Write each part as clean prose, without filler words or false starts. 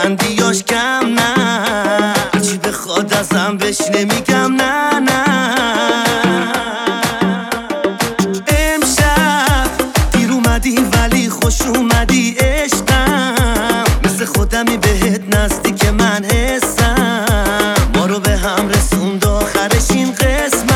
لبندیاش کم نه، هرچی بخواد ازم بهش نمیگم نه نه. امشب دیر اومدی ولی خوش اومدی عشقم، مثل خودمی بهت نزدیک من حسم، ما رو به هم رسوند آخرش این قسمت.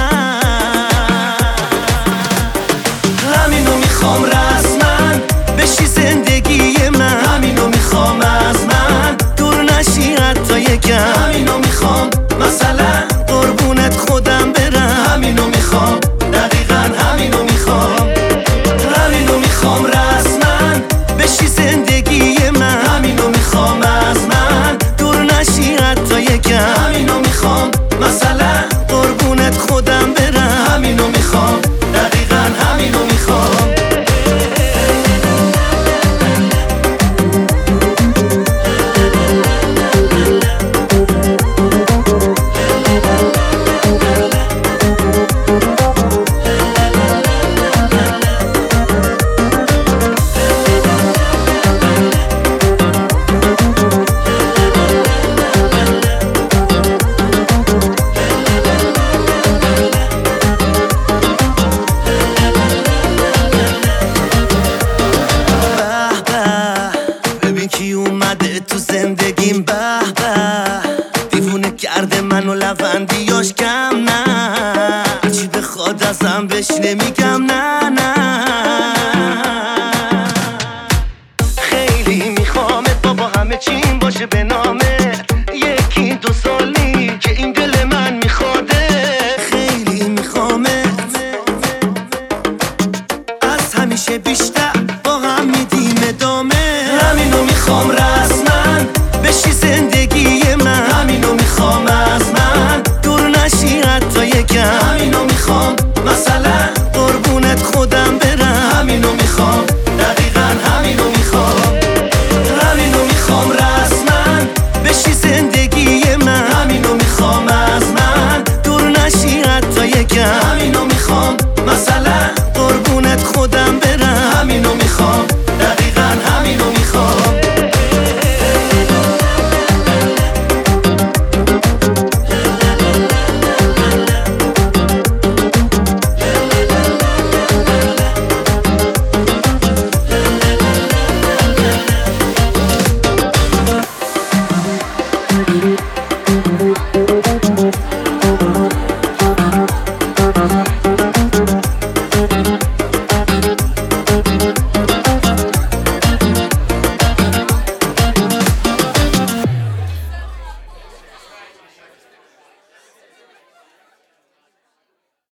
همینو میخوام رسما بشی زندگی من، همینو میخوام از من دور نشی حتی یکم، همینو میخوام مثلا قربونت خودم برم، همینو میخوام دقیقا همینو میخوام. همینو میخوام رسما بشی زندگی من، همینو میخوام از من دور نشی حتی یکم، همینو میخوام مثلا قربونت خودم برم، همینو میخوام دقیقا همینو میخوام. کی اومده تو زندگیم، به به دیوونه کرده منو لبندیاش کم نه، هرچی بخواد ازم بهش نمیگم نه نه. خیلی میخوامت بابا همه چیم باشه به نامت، یکی دو سالی که این دل من میخواده. خیلی میخوامت از همیشه بیشتر با هم میدیم ادامه. همینو میخوام رسما بشی زندگی من، همینو میخوام از من دور نشی حتی یکم، همینو